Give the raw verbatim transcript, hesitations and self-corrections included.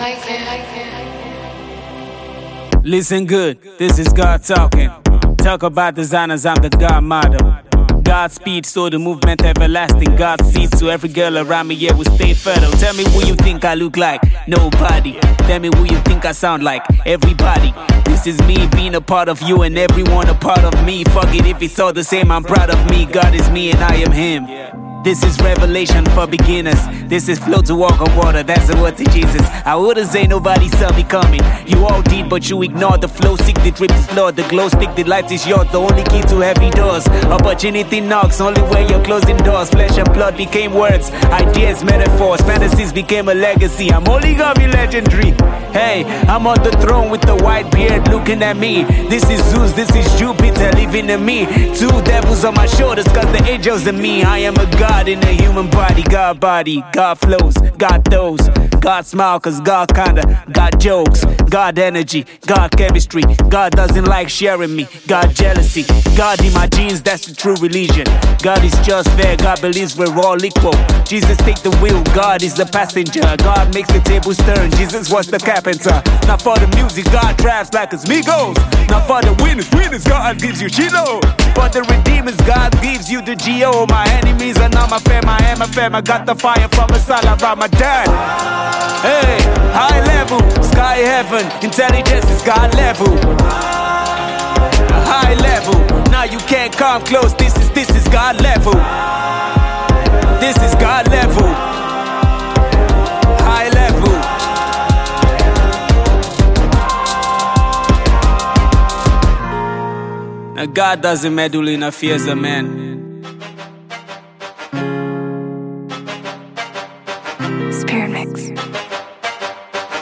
Listen good, this is God talking. Talk about designers, I'm the God model. Godspeed, so the movement everlasting. God's seed, so every girl around me, yeah, will stay fertile. Tell me who you think I look like, nobody. Tell me who you think I sound like, everybody. This is me being a part of you and everyone a part of me. Fuck it if it's all the same, I'm proud of me. God is me and I am him. This is revelation for beginners. This is flow to walk on water, that's the word to Jesus. I wouldn't say nobody saw me coming. You all did, but you ignored the flow. Seek the drip is Lord, the glow stick, the light is yours. The only key to heavy doors. Opportunity knocks, only when you're closing doors. Flesh and blood became words, ideas, metaphors. Fantasies became a legacy. I'm only gonna be legendary. Hey, I'm on the throne with the white beard looking at me. This is Zeus, this is Jupiter living in me. Two devils on my shoulders, cause the angels in me. I am a God in a human body, God body, God flows, God those, God smile cause God kinda got jokes, God energy, God chemistry, God doesn't like sharing me, God jealousy, God in my genes, that's the true religion. God is just there, God believes we're all equal. Jesus take the wheel, God is the passenger. God makes the tables turn, Jesus was the carpenter. Not for the music, God drives like it's Migos. Not for the winners, winners, God gives you Chilo. For the redeemers, God gives you the G O. My enemies are not my fam, I am a fam. I got the fire from a Salah Ramadan. Hey, high level, sky heaven. Intelligence is God level. High level, now you can't come close. This is, this is God level. This is God level. High level. Now God doesn't meddle in affairs of man. Spirit Mix.